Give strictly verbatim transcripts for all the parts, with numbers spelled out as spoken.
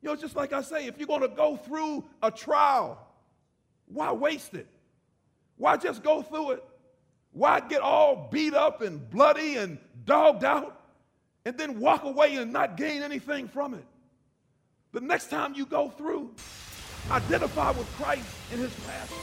You know, just like I say, if you're going to go through a trial, why waste it? Why just go through it? Why get all beat up and bloody and dogged out and then walk away and not gain anything from it? The next time you go through, identify with Christ in his passion.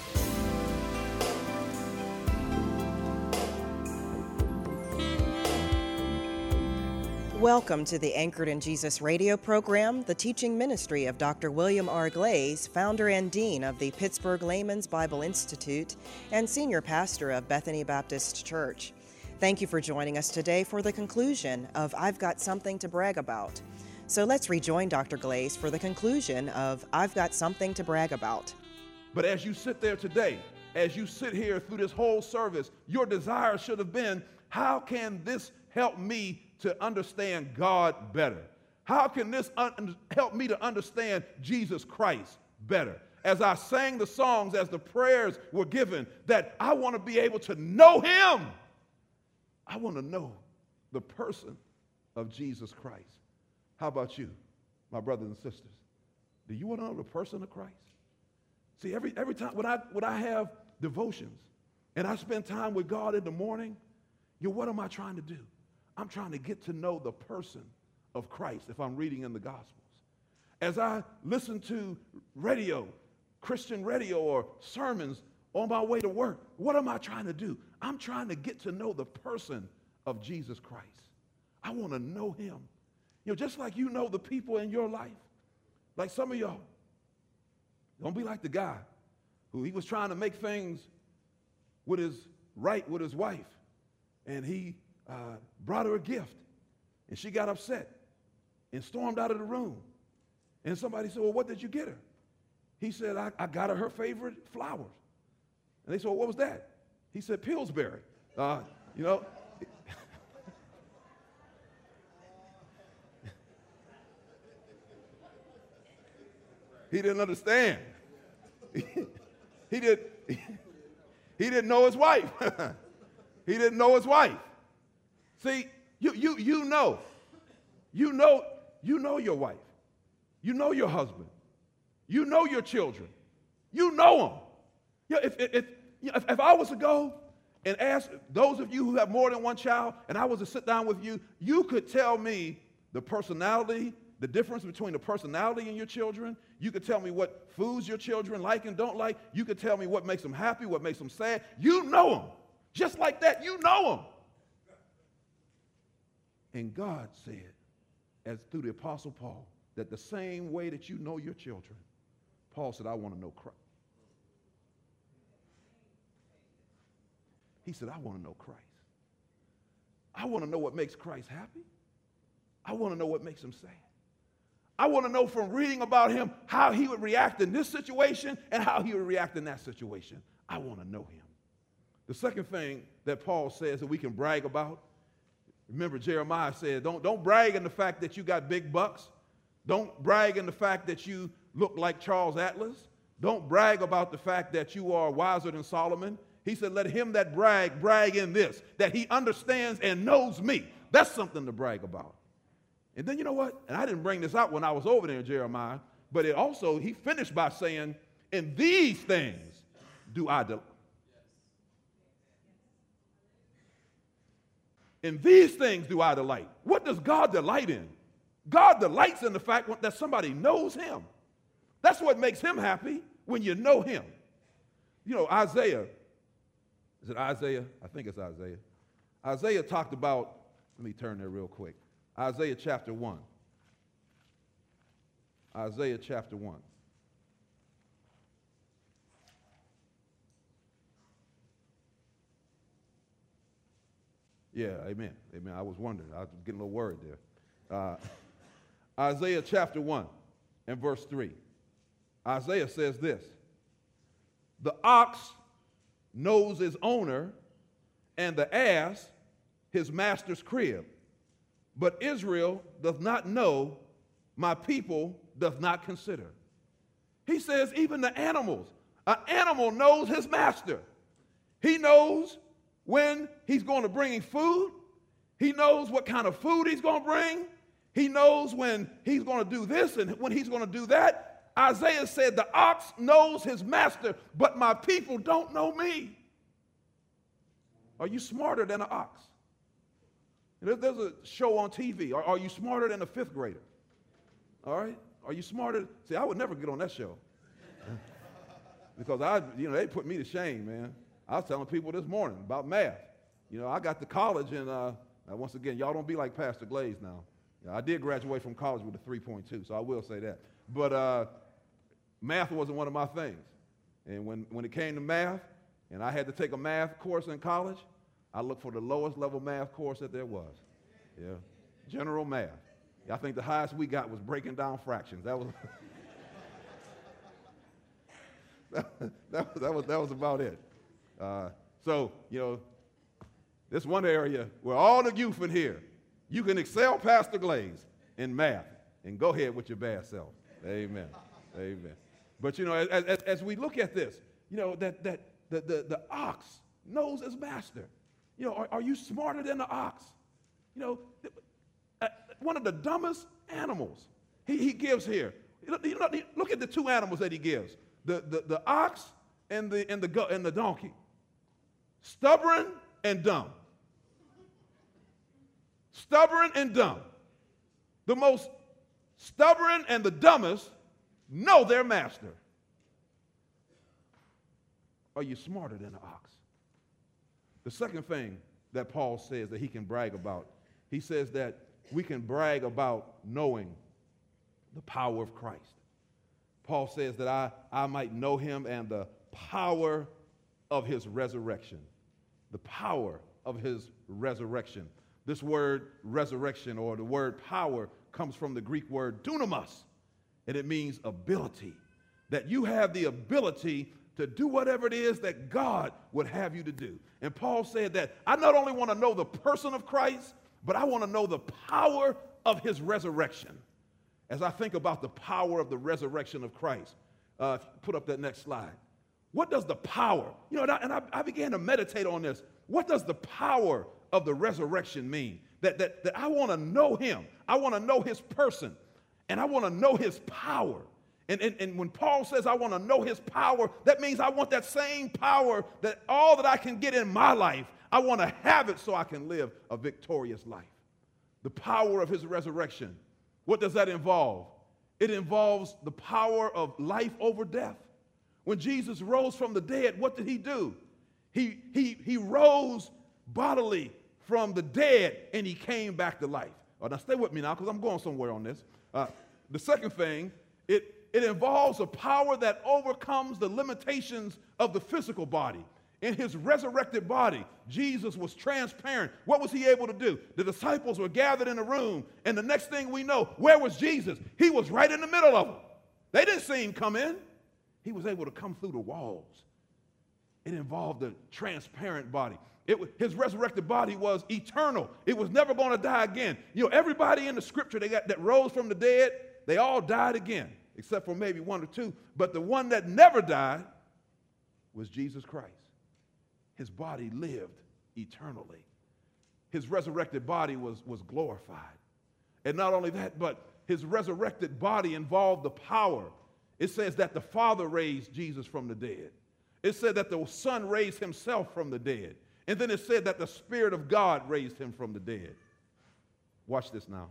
Welcome to the Anchored in Jesus radio program, the teaching ministry of Doctor William R. Glaze, founder and dean of the Pittsburgh Layman's Bible Institute and senior pastor of Bethany Baptist Church. Thank you for joining us today for the conclusion of I've Got Something to Brag About. So let's rejoin Doctor Glaze for the conclusion of I've Got Something to Brag About. But as you sit there today, as you sit here through this whole service, your desire should have been, how can this help me to understand God better? How can this un- help me to understand Jesus Christ better? As I sang the songs, as the prayers were given, that I want to be able to know him. I want to know the person of Jesus Christ. How about you, my brothers and sisters? Do you want to know the person of Christ? See, every, every time when I, when I have devotions and I spend time with God in the morning, you know, what am I trying to do? I'm trying to get to know the person of Christ if I'm reading in the Gospels. As I listen to radio, Christian radio or sermons on my way to work, what am I trying to do? I'm trying to get to know the person of Jesus Christ. I want to know him. You know, just like you know the people in your life. Like some of y'all, don't be like the guy who he was trying to make things with his right with his wife, and he Uh, brought her a gift, and she got upset and stormed out of the room. And somebody said, well, what did you get her? He said, I, I got her her favorite flowers. And they said, well, what was that? He said, Pillsbury. Uh, you know. He didn't understand. he, did, he didn't know his wife. He didn't know his wife. See, you, you, you know, you know, you know your wife. You know your husband. You know your children. You know them. Yeah, if, if, if, if I was to go and ask those of you who have more than one child, and I was to sit down with you, you could tell me the personality, the difference between the personality in your children. You could tell me what foods your children like and don't like. You could tell me what makes them happy, what makes them sad. You know them. Just like that, you know them. And God said, as through the Apostle Paul, that the same way that you know your children, Paul said, I want to know Christ. He said, I want to know Christ. I want to know what makes Christ happy. I want to know what makes him sad. I want to know from reading about him how he would react in this situation and how he would react in that situation. I want to know him. The second thing that Paul says that we can brag about, remember, Jeremiah said, don't, don't brag in the fact that you got big bucks. Don't brag in the fact that you look like Charles Atlas. Don't brag about the fact that you are wiser than Solomon. He said, let him that brag, brag in this, that he understands and knows me. That's something to brag about. And then you know what? And I didn't bring this out when I was over there in Jeremiah, but it also, he finished by saying, in these things do I delight. In these things do I delight. What does God delight in? God delights in the fact that somebody knows him. That's what makes him happy, when you know him. You know, Isaiah, is it Isaiah? I think it's Isaiah. Isaiah talked about, let me turn there real quick. Isaiah chapter one. Isaiah chapter one. Yeah, amen, amen. I was wondering. I was getting a little worried there. Uh, Isaiah chapter one and verse three. Isaiah says this, the ox knows his owner, and the ass his master's crib. But Israel doth not know, my people doth not consider. He says even the animals, an animal knows his master. He knows when he's going to bring food. He knows what kind of food he's going to bring. He knows when he's going to do this and when he's going to do that. Isaiah said, the ox knows his master, but my people don't know me. Are you smarter than an ox? There's a show on T V. Are, are you smarter than a fifth grader? All right? Are you smarter? See, I would never get on that show. Because I, you know, they put me to shame, man. I was telling people this morning about math. You know, I got to college, and uh, once again, y'all don't be like Pastor Glaze now. You know, I did graduate from college with a three point two, so I will say that. But uh, math wasn't one of my things. And when, when it came to math, and I had to take a math course in college, I looked for the lowest level math course that there was. Yeah, general math. I think the highest we got was breaking down fractions. That was that, that, was, that was that was about it. Uh, so you know, this one area where all the youth in here, you can excel Pastor Glaze in math and go ahead with your bad self. Amen. Amen. But you know, as, as, as we look at this, you know that that the the, the ox knows his master. You know, are, are you smarter than the ox? You know, uh, one of the dumbest animals he, he gives here. You know, look at the two animals that he gives: the the, the ox and the and the and the donkey. Stubborn and dumb. Stubborn and dumb. The most stubborn and the dumbest know their master. Are you smarter than an ox? The second thing that Paul says that he can brag about, he says that we can brag about knowing the power of Christ. Paul says that I, I might know him and the power of his resurrection. The power of his resurrection. This word resurrection, or the word power, comes from the Greek word dunamis, and it means ability. That you have the ability to do whatever it is that God would have you to do. And Paul said that I not only want to know the person of Christ, but I want to know the power of his resurrection. As I think about the power of the resurrection of Christ, uh, put up that next slide. What does the power, you know, and I, and I, I began to meditate on this. What does the power of the resurrection mean? That, that, that I want to know him. I want to know his person. And I want to know his power. And, and, and when Paul says I want to know his power, that means I want that same power, that all that I can get in my life, I want to have it so I can live a victorious life. The power of his resurrection. What does that involve? It involves the power of life over death. When Jesus rose from the dead, what did he do? He, he, he rose bodily from the dead, and he came back to life. Oh, now stay with me now, because I'm going somewhere on this. Uh, the second thing, it, it involves a power that overcomes the limitations of the physical body. In his resurrected body, Jesus was transparent. What was he able to do? The disciples were gathered in a room, and the next thing we know, where was Jesus? He was right in the middle of them. They didn't see him come in. He was able to come through the walls. It involved a transparent body. It, his resurrected body was eternal. It was never going to die again. You know, everybody in the scripture they got, that rose from the dead, they all died again, except for maybe one or two. But the one that never died was Jesus Christ. His body lived eternally. His resurrected body was, was glorified. And not only that, but his resurrected body involved the power. It says that the Father raised Jesus from the dead. It said that the Son raised himself from the dead. And then it said that the Spirit of God raised him from the dead. Watch this now.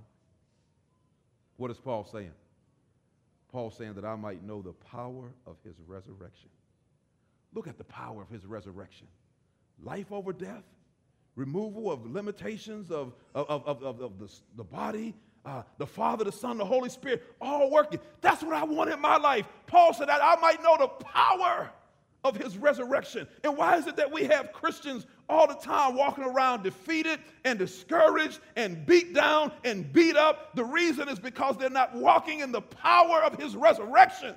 What is Paul saying? Paul saying that I might know the power of his resurrection. Look at the power of his resurrection. Life over death, removal of limitations of, of, of, of, of the, the body, uh, the Father, the Son, the Holy Spirit, all working. That's what I want in my life. Paul said that I might know the power of his resurrection. And why is it that we have Christians all the time walking around defeated and discouraged and beat down and beat up? The reason is because they're not walking in the power of his resurrection.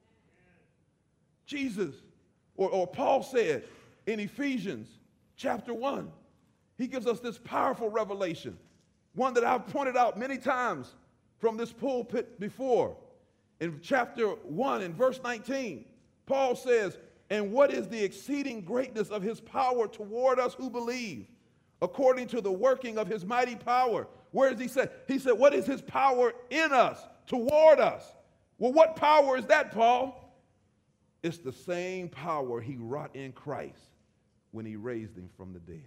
Jesus, or, or Paul said in Ephesians chapter one, he gives us this powerful revelation, one that I've pointed out many times from this pulpit before. In chapter one, in verse nineteen, Paul says, and what is the exceeding greatness of his power toward us who believe, according to the working of his mighty power, Where does he say? He said, what is his power in us, toward us? Well, what power is that, Paul? It's the same power he wrought in Christ when he raised him from the dead.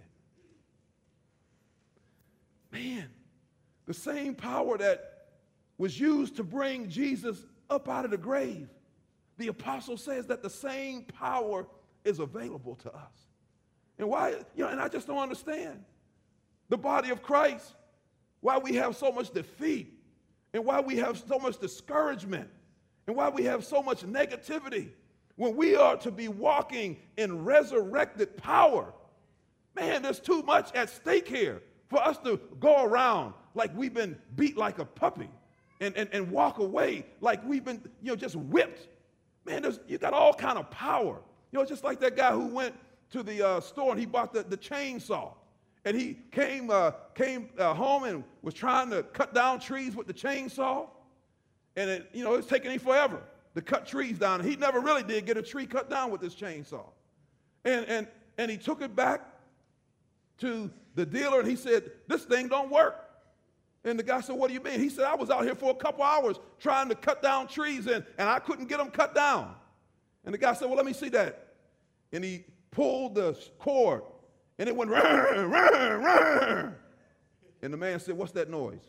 Man, the same power that was used to bring Jesus up out of the grave. The apostle says that the same power is available to us. And why, you know, and I just don't understand the body of Christ, why we have so much defeat, and why we have so much discouragement, and why we have so much negativity when we are to be walking in resurrected power. Man, there's too much at stake here for us to go around like we've been beat like a puppy and, and, and walk away like we've been, you know, just whipped. Man, there's, you got all kind of power. You know, just like that guy who went to the uh, store and he bought the, the chainsaw. And he came, uh, came uh, home and was trying to cut down trees with the chainsaw. And, it, you know, it's taking him forever to cut trees down. He never really did get a tree cut down with this chainsaw. And, and, and he took it back to the dealer and he said, this thing don't work. And the guy said, what do you mean? He said, I was out here for a couple hours trying to cut down trees and, and I couldn't get them cut down. And the guy said, well, let me see that. And he pulled the cord and it went, rrr, rrr, rrr. And the man said, what's that noise?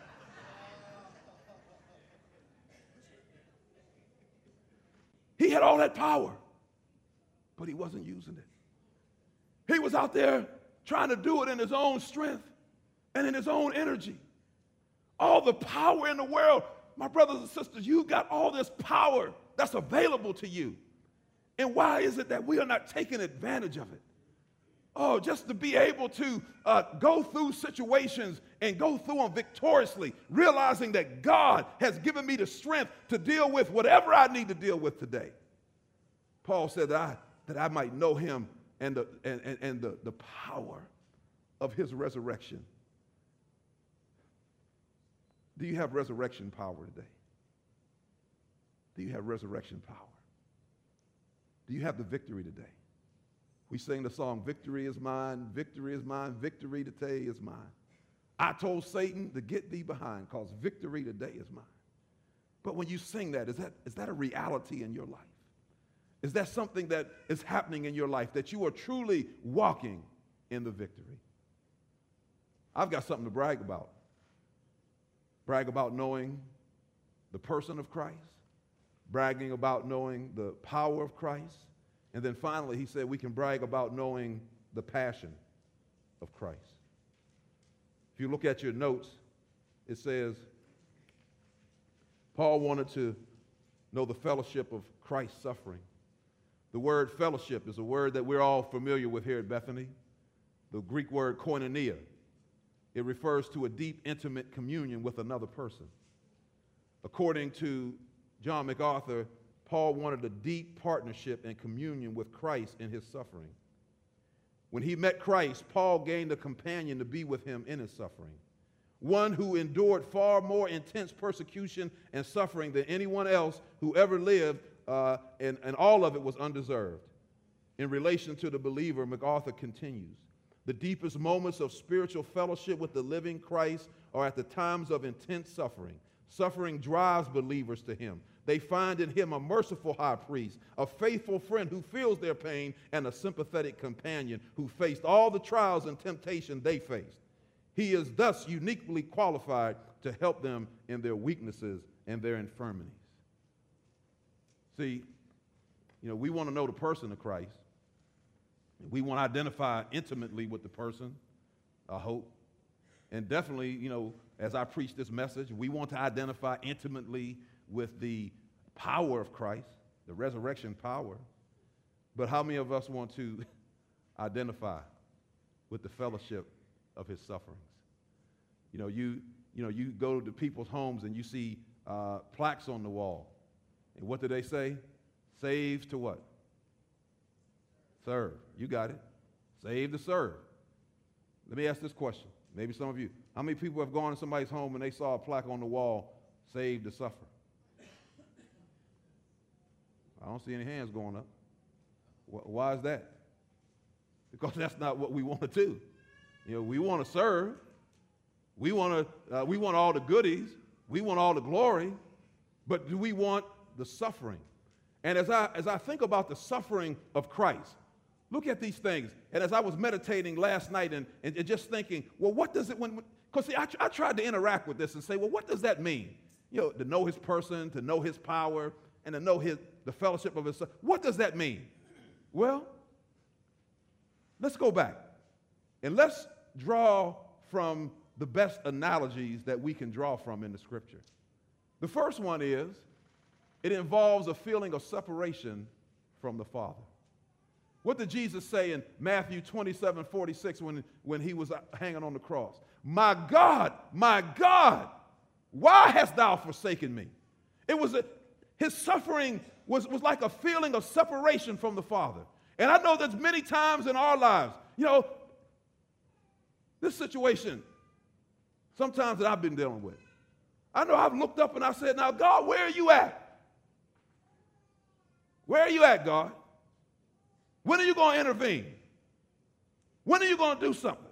He had all that power, but he wasn't using it. He was out there trying to do it in his own strength and in his own energy. All the power in the world. My brothers and sisters, you got all this power that's available to you. And why is it that we are not taking advantage of it? Oh, just to be able to uh, go through situations and go through them victoriously, realizing that God has given me the strength to deal with whatever I need to deal with today. Paul said that I, that I might know him and, the, and, and, and the, the power of his resurrection. Do you have resurrection power today? Do you have resurrection power? Do you have the victory today? We sing the song, victory is mine, victory is mine, victory today is mine. I told Satan to get thee behind because victory today is mine. But when you sing that, is that, is that a reality in your life? Is that something that is happening in your life, that you are truly walking in the victory? I've got something to brag about. Brag about knowing the person of Christ, bragging about knowing the power of Christ, and then finally he said we can brag about knowing the passion of Christ. If you look at your notes, it says Paul wanted to know the fellowship of Christ's suffering. The word fellowship is a word that we're all familiar with here at Bethany, the Greek word koinonia. It refers to a deep, intimate communion with another person. According to John MacArthur, Paul wanted a deep partnership and communion with Christ in his suffering. When he met Christ, Paul gained a companion to be with him in his suffering, one who endured far more intense persecution and suffering than anyone else who ever lived, uh, and, and all of it was undeserved. In relation to the believer, MacArthur continues, the deepest moments of spiritual fellowship with the living Christ are at the times of intense suffering. Suffering drives believers to him. They find in him a merciful high priest, a faithful friend who feels their pain, and a sympathetic companion who faced all the trials and temptation they faced. He is thus uniquely qualified to help them in their weaknesses and their infirmities. See, you know, we want to know the person of Christ. We want to identify intimately with the person, I hope. And definitely, you know, as I preach this message, we want to identify intimately with the power of Christ, the resurrection power. But how many of us want to identify with the fellowship of his sufferings? You know, you, you know, you go to people's homes and you see uh, plaques on the wall. And what do they say? Saves to what? Serve. You got it. Save to serve. Let me ask this question. Maybe some of you. How many people have gone to somebody's home and they saw a plaque on the wall, save to suffer? I don't see any hands going up. Why is that? Because that's not what we want to do. You know, we want to serve. We want to, uh, we want all the goodies. We want all the glory. But do we want the suffering? And as I, as I think about the suffering of Christ, look at these things. And as I was meditating last night and, and, and just thinking, well, what does it, when, because see, I, I tried to interact with this and say, well, what does that mean? You know, to know his person, to know his power, and to know his, the fellowship of his son. What does that mean? Well, let's go back. And let's draw from the best analogies that we can draw from in the scripture. The first one is, it involves a feeling of separation from the Father. What did Jesus say in Matthew twenty-seven forty-six when, when he was hanging on the cross? My God, my God, why hast thou forsaken me? It was a, his suffering was, was like a feeling of separation from the Father. And I know there's many times in our lives, you know, this situation, sometimes that I've been dealing with. I know I've looked up and I said, now, God, where are you at? Where are you at, God? When are you going to intervene? When are you going to do something?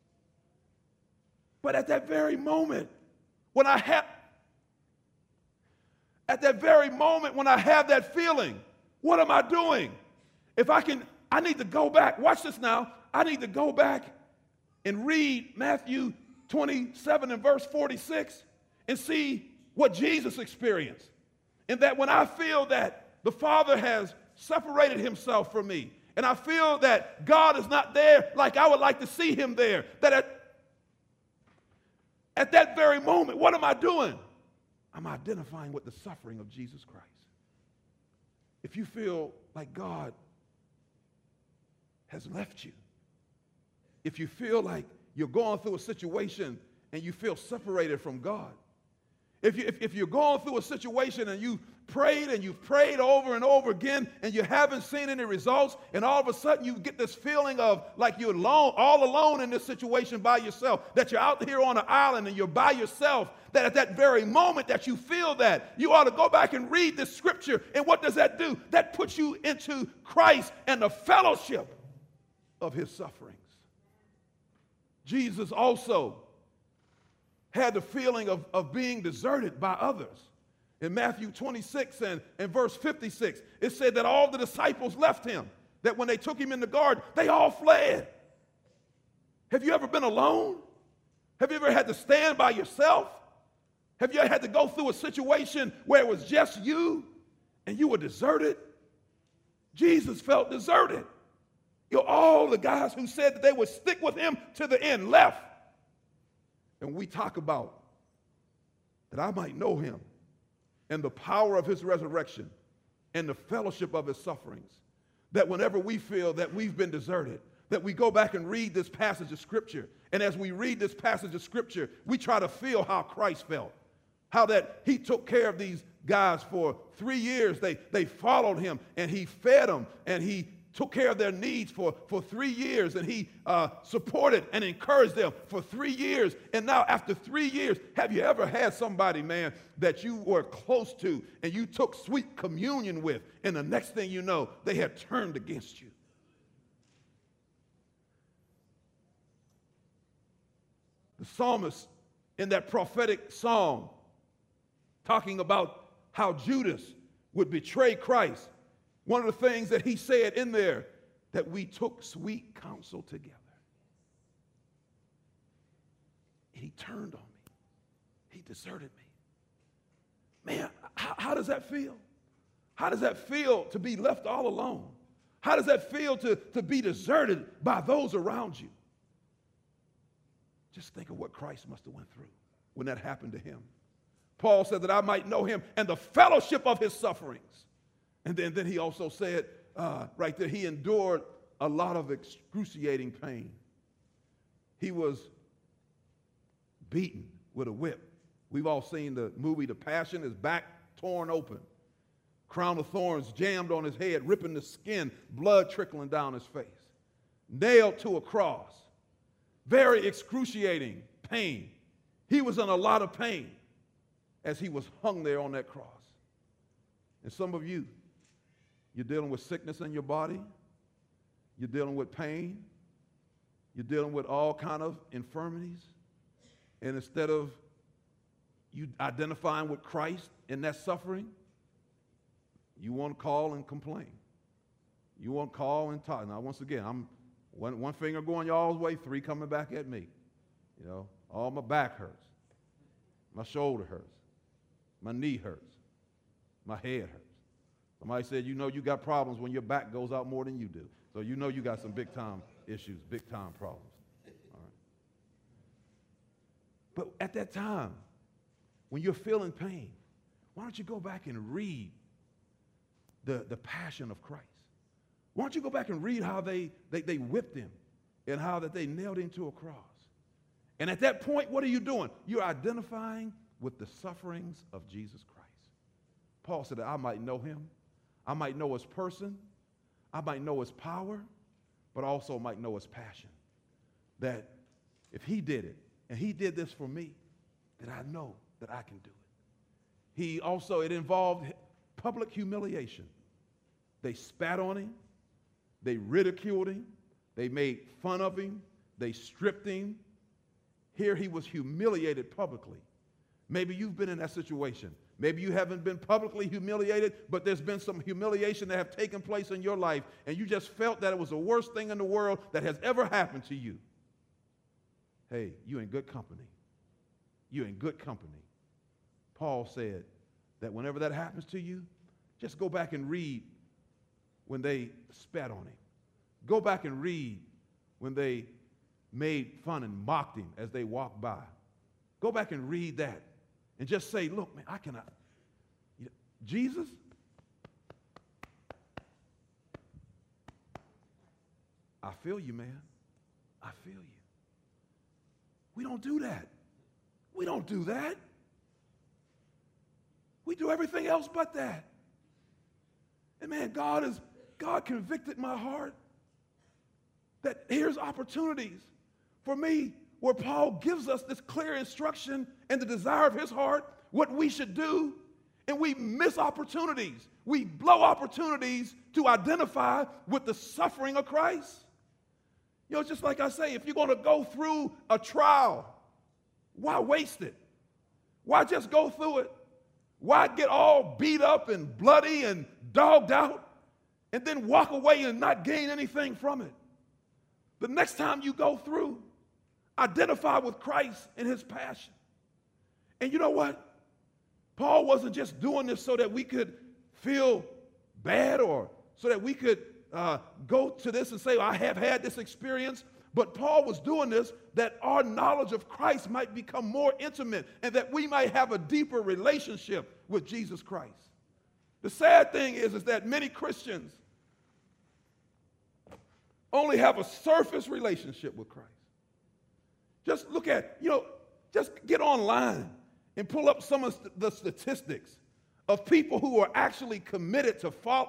But at that very moment, when I have, at that very moment when I have that feeling, what am I doing? If I can, I need to go back. Watch this now. I need to go back and read Matthew twenty-seven and verse forty-six and see what Jesus experienced. And that when I feel that the Father has separated himself from me, and I feel that God is not there like I would like to see him there, that at, at that very moment, what am I doing? I'm identifying with the suffering of Jesus Christ. If you feel like God has left you, if you feel like you're going through a situation and you feel separated from God, If, you, if, if you're going through a situation and you prayed and you've prayed over and over again and you haven't seen any results, and all of a sudden you get this feeling of like you're alone, all alone in this situation by yourself, that you're out here on an island and you're by yourself, that at that very moment that you feel that, you ought to go back and read this scripture. And what does that do? That puts you into Christ and the fellowship of his sufferings. Jesus also had the feeling of, of being deserted by others. In Matthew twenty-six and, and verse fifty-six, it said that all the disciples left him, that when they took him in the garden, they all fled. Have you ever been alone? Have you ever had to stand by yourself? Have you ever had to go through a situation where it was just you and you were deserted? Jesus felt deserted. You know, all the guys who said that they would stick with him to the end left. And we talk about that I might know him and the power of his resurrection and the fellowship of his sufferings, that whenever we feel that we've been deserted, that we go back and read this passage of Scripture. And as we read this passage of Scripture, we try to feel how Christ felt, how that he took care of these guys for three years. They, they followed him, and he fed them, and he took care of their needs for, for three years, and he uh, supported and encouraged them for three years. And now after three years, have you ever had somebody, man, that you were close to and you took sweet communion with, and the next thing you know, they had turned against you? The psalmist in that prophetic song, talking about how Judas would betray Christ, one of the things that he said in there, that we took sweet counsel together. And he turned on me. He deserted me. Man, how, how does that feel? How does that feel to be left all alone? How does that feel to, to be deserted by those around you? Just think of what Christ must have went through when that happened to him. Paul said that I might know him and the fellowship of his sufferings. And then, then he also said uh, right there, he endured a lot of excruciating pain. He was beaten with a whip. We've all seen the movie The Passion, his back torn open. Crown of thorns jammed on his head, ripping the skin, blood trickling down his face. Nailed to a cross. Very excruciating pain. He was in a lot of pain as he was hung there on that cross. And some of you, you're dealing with sickness in your body. You're dealing with pain. You're dealing with all kind of infirmities. And instead of you identifying with Christ in that suffering, you want to call and complain. You want to call and talk. Now, once again, I'm one, one finger going y'all's way, three coming back at me. You know, all my back hurts. My shoulder hurts. My knee hurts. My head hurts. Somebody said, you know you got problems when your back goes out more than you do. So you know you got some big-time issues, big-time problems. All right. But at that time, when you're feeling pain, why don't you go back and read the, the passion of Christ? Why don't you go back and read how they, they, they whipped him and how that they nailed him to a cross? And at that point, what are you doing? You're identifying with the sufferings of Jesus Christ. Paul said that I might know him, I might know his person, I might know his power, but also might know his passion. That if he did it, and he did this for me, that I know that I can do it. He also, it involved public humiliation. They spat on him, they ridiculed him, they made fun of him, they stripped him. Here he was humiliated publicly. Maybe you've been in that situation. Maybe you haven't been publicly humiliated, but there's been some humiliation that have taken place in your life, and you just felt that it was the worst thing in the world that has ever happened to you. Hey, you're in good company. You're in good company. Paul said that whenever that happens to you, just go back and read when they spat on him. Go back and read when they made fun and mocked him as they walked by. Go back and read that and just say, look, man, I cannot. You know, Jesus, I feel you, man. I feel you. We don't do that. We don't do that. We do everything else but that. And man, God is, God convicted my heart that here's opportunities for me where Paul gives us this clear instruction and the desire of his heart, what we should do, and we miss opportunities. We blow opportunities to identify with the suffering of Christ. You know, just like I say, if you're going to go through a trial, why waste it? Why just go through it? Why get all beat up and bloody and dogged out and then walk away and not gain anything from it? The next time you go through, identify with Christ and his passion. And you know what? Paul wasn't just doing this so that we could feel bad or so that we could uh, go to this and say, I have had this experience. But Paul was doing this that our knowledge of Christ might become more intimate and that we might have a deeper relationship with Jesus Christ. The sad thing is, is that many Christians only have a surface relationship with Christ. Just look at, you know, just get online and pull up some of the statistics of people who are actually committed to follow,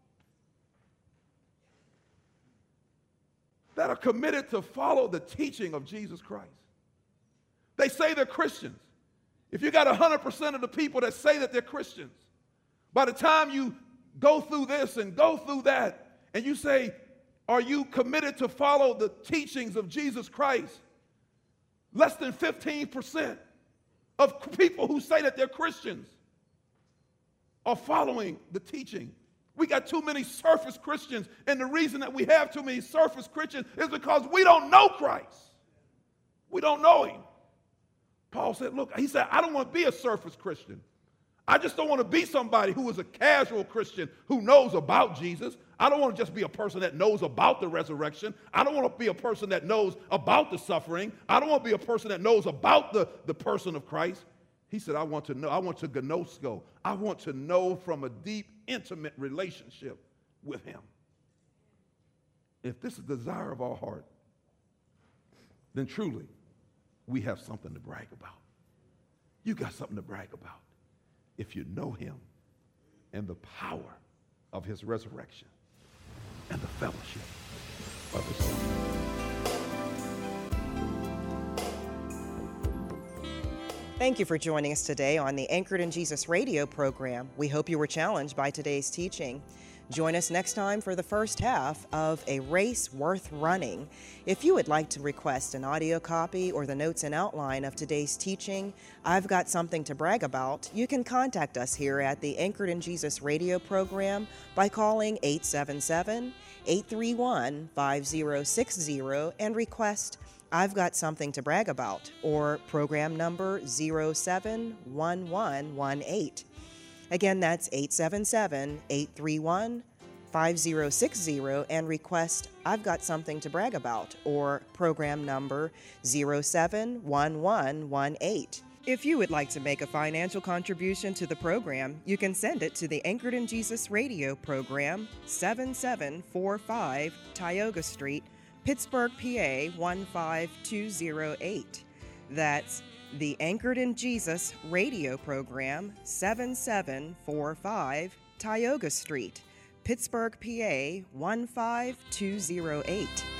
that are committed to follow the teaching of Jesus Christ. They say they're Christians. If you got one hundred percent of the people that say that they're Christians, by the time you go through this and go through that, and you say, are you committed to follow the teachings of Jesus Christ? Less than fifteen percent of people who say that they're Christians are following the teaching. We got too many surface Christians, and the reason that we have too many surface Christians is because we don't know Christ. We don't know him. Paul said, look, he said, I don't want to be a surface Christian. I just don't want to be somebody who is a casual Christian who knows about Jesus. I don't want to just be a person that knows about the resurrection. I don't want to be a person that knows about the suffering. I don't want to be a person that knows about the, the person of Christ. He said, I want to know. I want to gnosko. I want to know from a deep, intimate relationship with him. If this is the desire of our heart, then truly we have something to brag about. You got something to brag about if you know him and the power of his resurrection and the fellowship of his Son. Thank you for joining us today on the Anchored in Jesus radio program. We hope you were challenged by today's teaching. Join us next time for the first half of A Race Worth Running. If you would like to request an audio copy or the notes and outline of today's teaching, I've Got Something to Brag About, you can contact us here at the Anchored in Jesus radio program by calling eight seven seven, eight three one, five zero six zero and request I've Got Something to Brag About, or program number zero seven one one one eight. Again, that's eight seven seven, eight three one, five zero six zero and request I've Got Something to Brag About, or program number zero seven one one one eight. If you would like to make a financial contribution to the program, you can send it to the Anchored in Jesus radio program, seven seven four five Tioga Street, Pittsburgh, P A one five two zero eight. That's the Anchored in Jesus radio program, seven seven four five Tioga Street, Pittsburgh, P A one five two zero eight.